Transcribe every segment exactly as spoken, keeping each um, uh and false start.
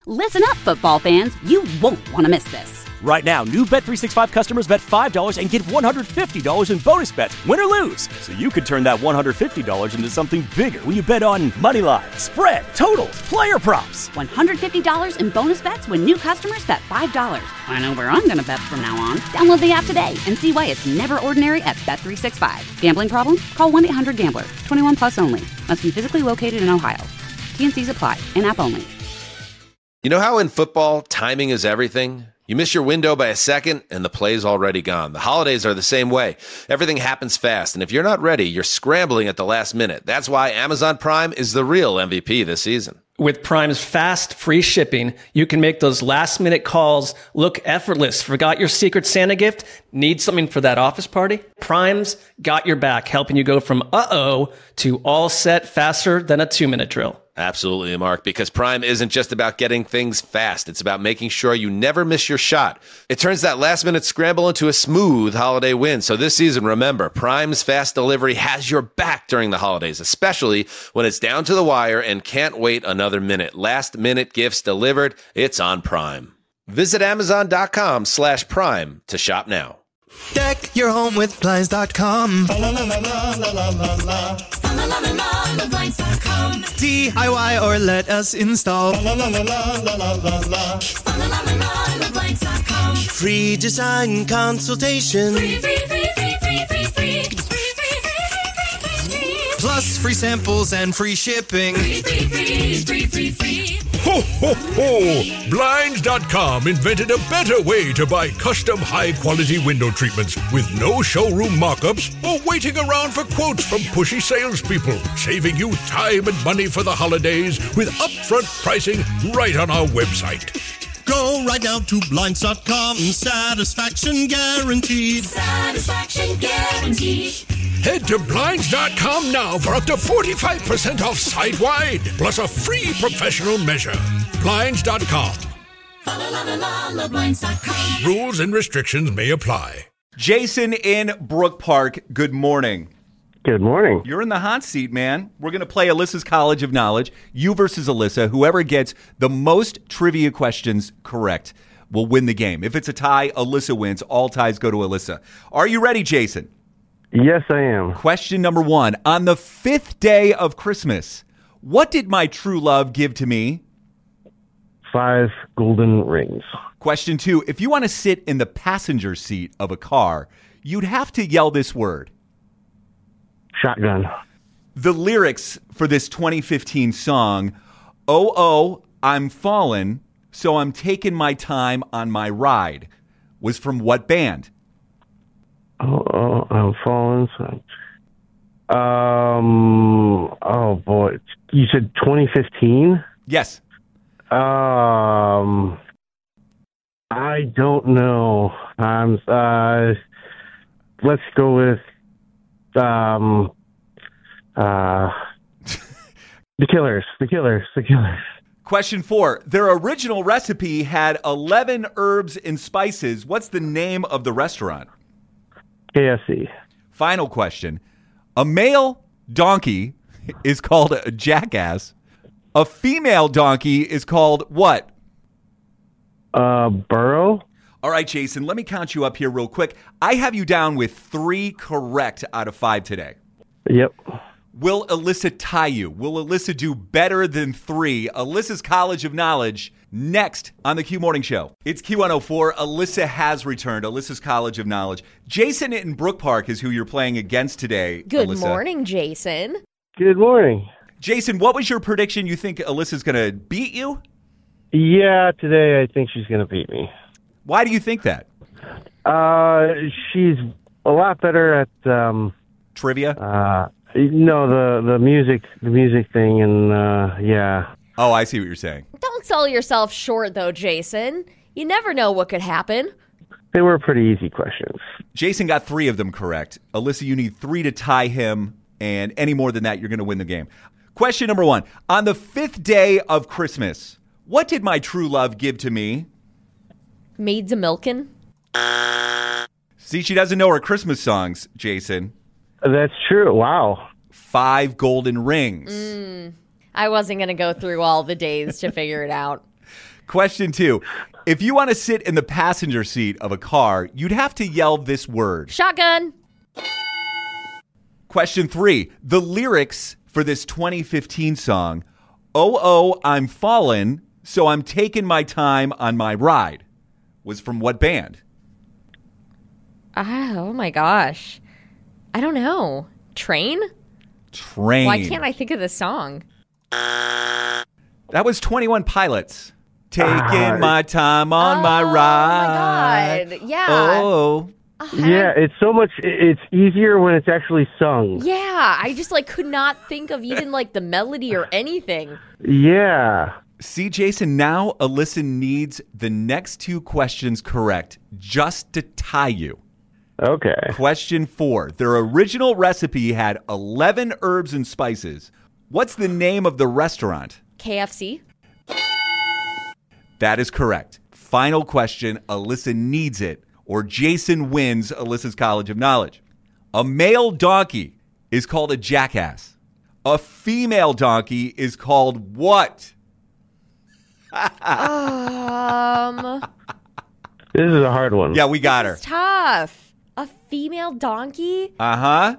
Listen up, football fans. You won't want to miss this. Right now, new Bet three sixty-five customers bet five dollars and get one hundred fifty dollars in bonus bets, win or lose. So you could turn that one hundred fifty dollars into something bigger when you bet on money line, spread, totals, player props. one hundred fifty dollars in bonus bets when new customers bet five dollars. I know where I'm going to bet from now on. Download the app today and see why it's never ordinary at Bet three sixty-five. Gambling problem? Call one eight hundred gambler. twenty-one plus only. Must be physically located in Ohio. T N Cs apply. In-app only. You know how in football, timing is everything? You miss your window by a second, and the play's already gone. The holidays are the same way. Everything happens fast, and if you're not ready, you're scrambling at the last minute. That's why Amazon Prime is the real M V P this season. With Prime's fast, free shipping, you can make those last-minute calls look effortless. Forgot your Secret Santa gift? Need something for that office party? Prime's got your back, helping you go from uh-oh to all set faster than a two-minute drill. Absolutely, Mark, because Prime isn't just about getting things fast. It's about making sure you never miss your shot. It turns that last-minute scramble into a smooth holiday win. So this season, remember, Prime's fast delivery has your back during the holidays, especially when it's down to the wire and can't wait another minute. Last-minute gifts delivered, it's on Prime. Visit Amazon.com slash Prime to shop now. Deck your home with Blinds dot com. D I Y or let us install. Free design consultation. Plus free samples and free shipping. Ho, ho, ho! Blinds dot com invented a better way to buy custom high-quality window treatments with no showroom mock-ups or waiting around for quotes from pushy salespeople, saving you time and money for the holidays with upfront pricing right on our website. Go right now to Blinds dot com. Satisfaction guaranteed. Satisfaction guaranteed. Head to Blinds dot com now for up to forty-five percent off site-wide, plus a free professional measure. Blinds dot com. Rules and restrictions may apply. Jason in Brook Park, good morning. Good morning. You're in the hot seat, man. We're going to play Alyssa's College of Knowledge. You versus Alyssa. Whoever gets the most trivia questions correct will win the game. If it's a tie, Alyssa wins. All ties go to Alyssa. Are you ready, Jason? Yes, I am. Question number one. On the fifth day of Christmas, what did my true love give to me? Five golden rings. Question two. If you want to sit in the passenger seat of a car, you'd have to yell this word. Shotgun. The lyrics for this twenty fifteen song, oh, oh, I'm fallen, so I'm taking my time on my ride, was from what band? Oh, oh, I'm falling. So. Um. Oh boy, you said twenty fifteen. Yes. Um. I don't know. I'm. Uh. Let's go with. Um. Uh. the Killers. The Killers. The Killers. Question four. Their original recipe had eleven herbs and spices. What's the name of the restaurant? K F C. Final question. A male donkey is called a jackass. A female donkey is called what? Uh, burrow. All right, Jason, let me count you up here real quick. I have you down with three correct out of five today. Yep. Will Alyssa tie you? Will Alyssa do better than three? Alyssa's College of Knowledge next on the Q Morning Show. It's Q one oh four. Alyssa has returned. Alyssa's College of Knowledge. Jason in Brook Park is who you're playing against today. Good Alyssa. morning, Jason. Good morning. Jason, what was your prediction? You think Alyssa's going to beat you? Yeah, today I think she's going to beat me. Why do you think that? Uh, she's a lot better at um, trivia. Uh, no, the the music, the music thing, and uh, yeah. Oh, I see what you're saying. Don't sell yourself short, though, Jason. You never know what could happen. They were pretty easy questions. Jason got three of them correct. Alyssa, you need three to tie him, and any more than that, you're going to win the game. Question number one. On the fifth day of Christmas, what did my true love give to me? Maids a milkin'. See, she doesn't know her Christmas songs, Jason. That's true. Wow. Five golden rings. Mm, I wasn't going to go through all the days to figure it out. Question two. If you want to sit in the passenger seat of a car, you'd have to yell this word. Shotgun. Question three. The lyrics for this twenty fifteen song, Oh, oh, I'm fallen, so I'm taking my time on my ride, was from what band? Ah, oh, my gosh. I don't know. Train? Train. Why can't I think of the song? That was twenty-one Pilots. Taking Uh, my time on oh, my ride. my God. Yeah. Oh. Yeah, it's so much. It's easier when it's actually sung. Yeah, I just like could not think of even like the melody or anything. Yeah. See, Jason, now Alyssa needs the next two questions correct just to tie you. Okay. Question four. Their original recipe had eleven herbs and spices. What's the name of the restaurant? K F C? That is correct. Final question. Alyssa needs it, or Jason wins Alyssa's College of Knowledge. A male donkey is called a jackass. A female donkey is called what? um, This is a hard one. Yeah, we got her. It's tough. A female donkey? Uh-huh.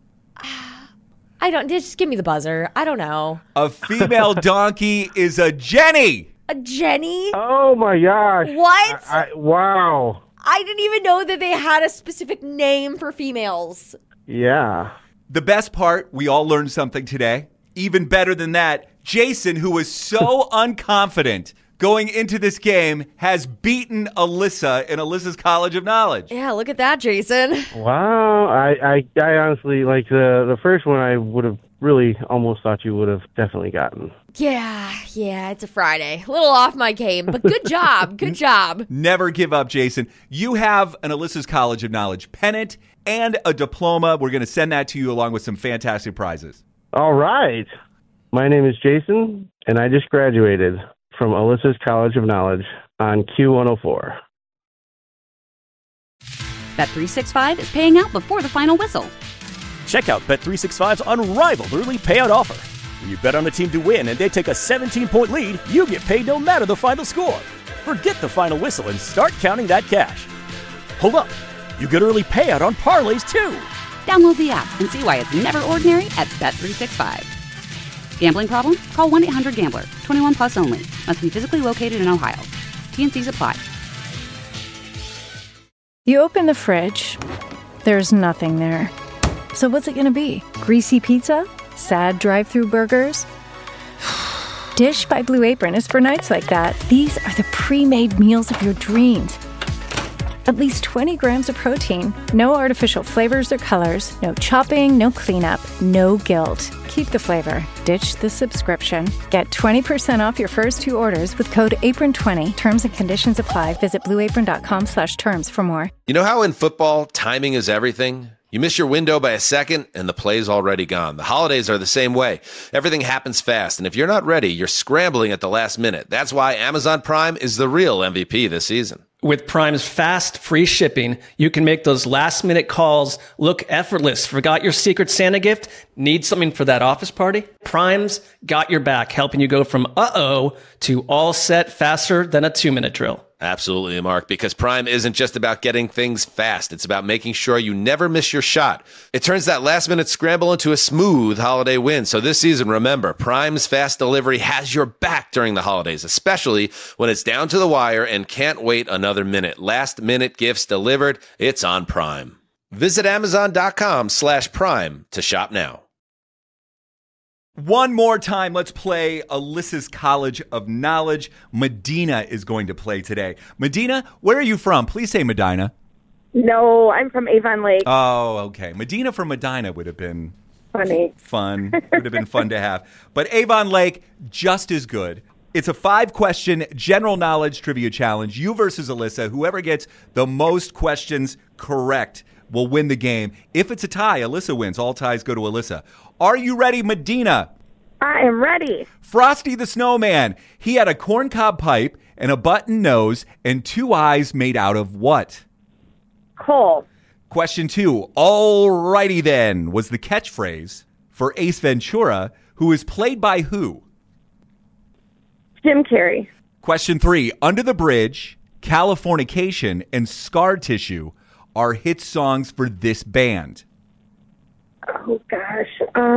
I don't, just give me the buzzer. I don't know. A female donkey is a Jenny. A Jenny? Oh my gosh. What? I, I, wow. I didn't even know that they had a specific name for females. Yeah. The best part, we all learned something today. Even better than that, Jason, who was so unconfident going into this game, has beaten Alyssa in Alyssa's College of Knowledge. Yeah, look at that, Jason. Wow. I, I, I honestly, like, the, the first one I would have really almost thought you would have definitely gotten. Yeah, yeah, it's a Friday. A little off my game, but good job. Good job. Never give up, Jason. You have an Alyssa's College of Knowledge pennant and a diploma. We're going to send that to you along with some fantastic prizes. All right. My name is Jason, and I just graduated from Alyssa's College of Knowledge on Q one oh four. Bet three sixty-five is paying out before the final whistle. Check out Bet three sixty-five's unrivaled early payout offer. When you bet on a team to win and they take a seventeen-point lead, you get paid no matter the final score. Forget the final whistle and start counting that cash. Hold up. You get early payout on parlays, too. Download the app and see why it's never ordinary at Bet three sixty-five. Gambling problem? Call one eight hundred gambler. twenty-one plus only. Must be physically located in Ohio. T N Cs apply. You open the fridge. There's nothing there. So what's it going to be? Greasy pizza? Sad drive-thru burgers? Dish by Blue Apron is for nights like that. These are the pre-made meals of your dreams. At least twenty grams of protein, no artificial flavors or colors, no chopping, no cleanup, no guilt. Keep the flavor. Ditch the subscription. Get twenty percent off your first two orders with code apron twenty. Terms and conditions apply. Visit blueapron.com slash terms for more. You know how in football, timing is everything? You miss your window by a second, and the play's already gone. The holidays are the same way. Everything happens fast, and if you're not ready, you're scrambling at the last minute. That's why Amazon Prime is the real M V P this season. With Prime's fast, free shipping, you can make those last-minute calls look effortless. Forgot your Secret Santa gift? Need something for that office party? Prime's got your back, helping you go from uh-oh to all set faster than a two-minute drill. Absolutely, Mark, because Prime isn't just about getting things fast. It's about making sure you never miss your shot. It turns that last-minute scramble into a smooth holiday win. So this season, remember, Prime's fast delivery has your back during the holidays, especially when it's down to the wire and can't wait another minute. Last-minute gifts delivered. It's on Prime. Visit Amazon.com slash Prime to shop now. One more time, let's play Alyssa's College of Knowledge. Medina is going to play today. Medina, where are you from? Please say Medina. No, I'm from Avon Lake. Oh, okay. Medina from Medina would have been Funny. fun. Would have been fun to have. But Avon Lake, just as good. It's a five-question general knowledge trivia challenge. You versus Alyssa. Whoever gets the most questions correct will win the game. If it's a tie, Alyssa wins. All ties go to Alyssa. Are you ready, Medina? I am ready. Frosty the Snowman. He had a corncob pipe and a button nose and two eyes made out of what? Coal. Question two. All righty then was the catchphrase for Ace Ventura, who is played by who? Jim Carrey. Question three. Under the Bridge, Californication, and Scar Tissue are hit songs for this band. Oh, gosh.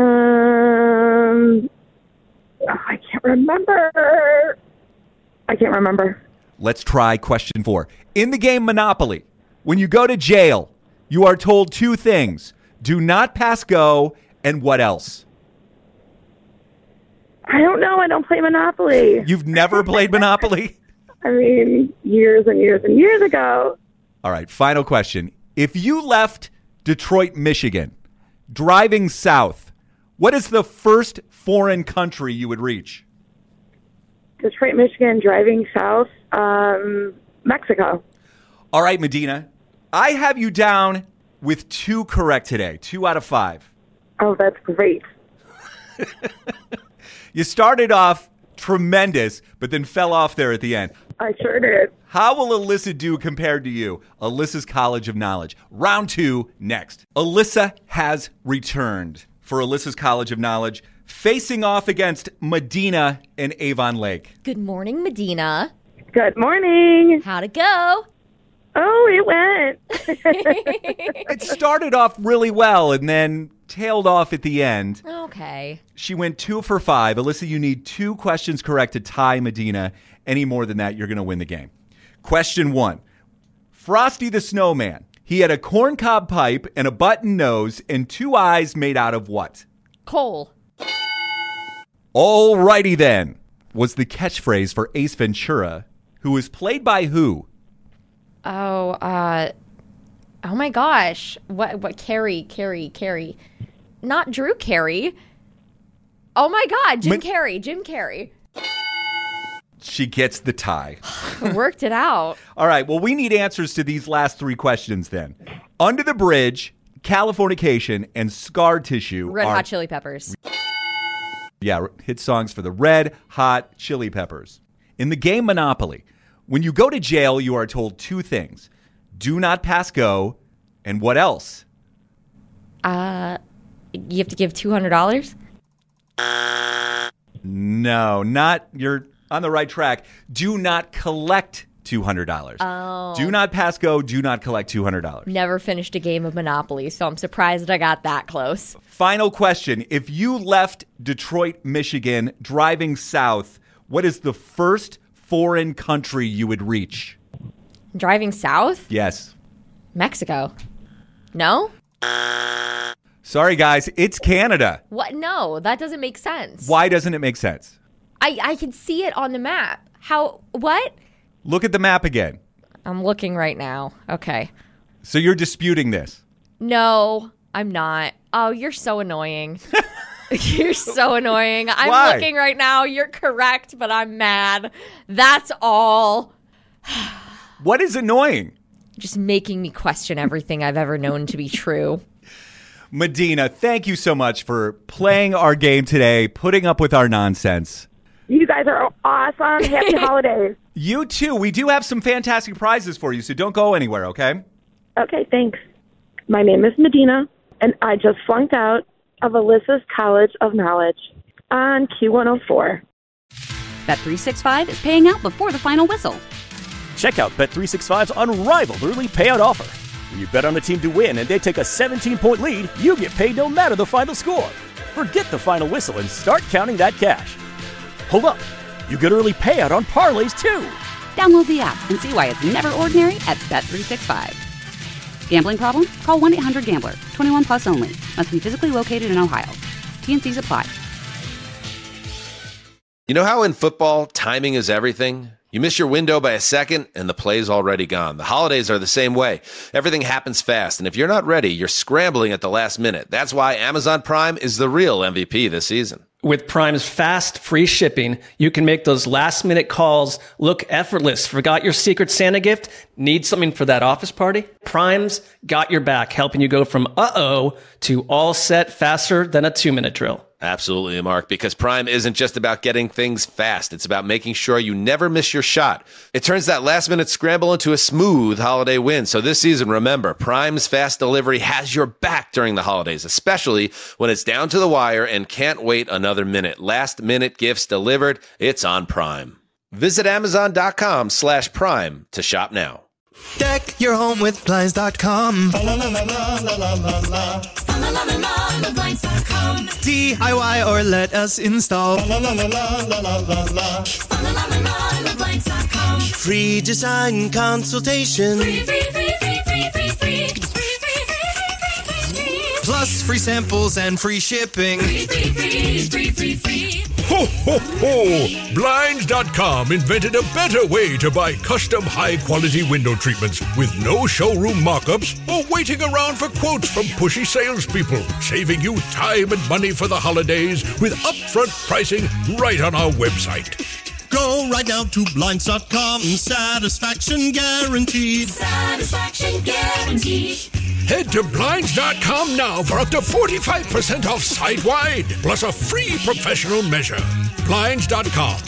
Um, oh, I can't remember. I can't remember. Let's try question four. In the game Monopoly, when you go to jail, you are told two things. Do not pass go, and what else? I don't know. I don't play Monopoly. You've never played Monopoly? I mean, years and years and years ago. All right, final question. If you left Detroit, Michigan, driving south, what is the first foreign country you would reach? Detroit, Michigan, driving south, um, Mexico. All right, Medina, I have you down with two correct today, two out of five. Oh, that's great. You started off tremendous, but then fell off there at the end. I sure did. How will Alyssa do compared to you? Alyssa's College of Knowledge. Round two, next. Alyssa has returned for Alyssa's College of Knowledge, facing off against Medina and Avon Lake. Good morning, Medina. Good morning. How'd it go? Oh, it went. It started off really well and then tailed off at the end. Okay. She went two for five. Alyssa, you need two questions correct to tie Medina. Any more than that, you're going to win the game. Question one. Frosty the Snowman. He had a corncob pipe and a button nose and two eyes made out of what? Coal. All righty then. Was the catchphrase for Ace Ventura, who was played by who? Oh, uh, oh my gosh. What, what, Carrie, Carrie, Carrie. Not Drew Carey. Oh my God, Jim Ma- Carrey, Jim Carrey. She gets the tie. Worked it out. All right, well, we need answers to these last three questions then. Under the Bridge, Californication, and Scar Tissue Red are, Hot Chili Peppers. Yeah, hit songs for the Red Hot Chili Peppers. In the game Monopoly, when you go to jail, you are told two things. Do not pass go, and what else? Uh, you have to give two hundred dollars? No, not, you're on the right track. Do not collect two hundred dollars. Oh. Do not pass go, do not collect two hundred dollars. Never finished a game of Monopoly, so I'm surprised that I got that close. Final question. If you left Detroit, Michigan, driving south, what is the first foreign country you would reach? Driving south? Yes. Mexico. No? Sorry, guys. It's Canada. What? No, that doesn't make sense. Why doesn't it make sense? I, I can see it on the map. How? What? Look at the map again. I'm looking right now. Okay. So you're disputing this? No, I'm not. Oh, you're so annoying. You're so annoying. I'm Why? looking right now. You're correct, but I'm mad. That's all. What is annoying? Just making me question everything I've ever known to be true. Medina, thank you so much for playing our game today, putting up with our nonsense. You guys are awesome. Happy holidays. You too. We do have some fantastic prizes for you, so don't go anywhere, okay? Okay, thanks. My name is Medina, and I just flunked out of Alyssa's College of Knowledge on Q one oh four. Bet three sixty-five is paying out before the final whistle. Check out Bet three sixty-five's unrivaled early payout offer. When you bet on a team to win and they take a seventeen-point lead, you get paid no matter the final score. Forget the final whistle and start counting that cash. Hold up. You get early payout on parlays, too. Download the app and see why it's never ordinary at Bet three sixty-five. Gambling problem? Call one eight hundred gambler. twenty-one plus only. Must be physically located in Ohio. T N Cs apply. You know how in football, timing is everything? You miss your window by a second, and the play's already gone. The holidays are the same way. Everything happens fast, and if you're not ready, you're scrambling at the last minute. That's why Amazon Prime is the real M V P this season. With Prime's fast, free shipping, you can make those last-minute calls look effortless. Forgot your Secret Santa gift? Need something for that office party? Prime's got your back, helping you go from uh-oh to all set faster than a two-minute drill. Absolutely, Mark, because Prime isn't just about getting things fast. It's about making sure you never miss your shot. It turns that last-minute scramble into a smooth holiday win. So this season, remember, Prime's fast delivery has your back during the holidays, especially when it's down to the wire and can't wait another minute. Last-minute gifts delivered. It's on Prime. Visit Amazon.com slash Prime to shop now. Deck your home with Blinds dot com. D I Y or let us install. Free design consultation. Free, free, free, free, free, free, free. Plus free samples and free shipping. Free, free, free, free, free, free. Ho, ho, ho! Blinds dot com invented a better way to buy custom high-quality window treatments with no showroom mock-ups or waiting around for quotes from pushy salespeople, saving you time and money for the holidays with upfront pricing right on our website. Go right now to Blinds dot com. Satisfaction guaranteed. Satisfaction guaranteed. Head to Blinds dot com now for up to forty-five percent off site-wide, plus a free professional measure. Blinds dot com.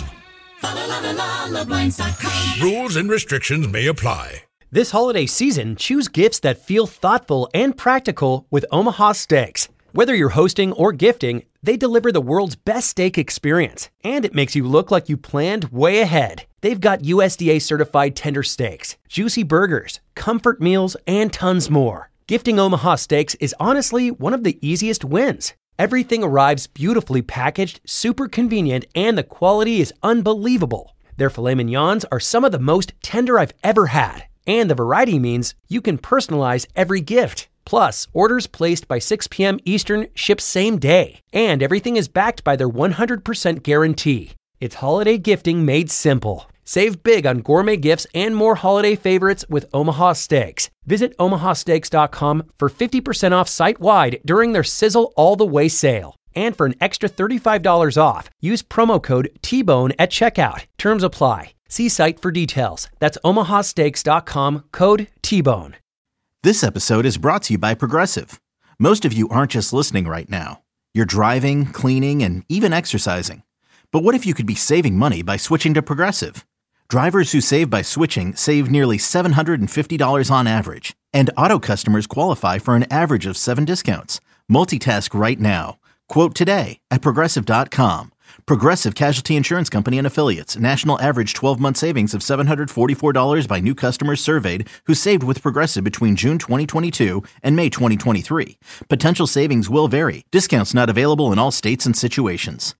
Rules and restrictions may apply. This holiday season, choose gifts that feel thoughtful and practical with Omaha Steaks. Whether you're hosting or gifting, they deliver the world's best steak experience, and it makes you look like you planned way ahead. They've got U S D A certified tender steaks, juicy burgers, comfort meals, and tons more. Gifting Omaha Steaks is honestly one of the easiest wins. Everything arrives beautifully packaged, super convenient, and the quality is unbelievable. Their filet mignons are some of the most tender I've ever had, and the variety means you can personalize every gift. Plus, orders placed by six p.m. Eastern ship same day, and everything is backed by their one hundred percent guarantee. It's holiday gifting made simple. Save big on gourmet gifts and more holiday favorites with Omaha Steaks. Visit omaha steaks dot com for fifty percent off site-wide during their Sizzle All the Way sale. And for an extra thirty-five dollars off, use promo code T Bone at checkout. Terms apply. See site for details. That's omaha steaks dot com, code T Bone. This episode is brought to you by Progressive. Most of you aren't just listening right now. You're driving, cleaning, and even exercising. But what if you could be saving money by switching to Progressive? Drivers who save by switching save nearly seven hundred fifty dollars on average. And auto customers qualify for an average of seven discounts. Multitask right now. Quote today at Progressive dot com. Progressive Casualty Insurance Company and Affiliates. National average twelve-month savings of seven hundred forty-four dollars by new customers surveyed who saved with Progressive between June twenty twenty-two and May twenty twenty-three. Potential savings will vary. Discounts not available in all states and situations.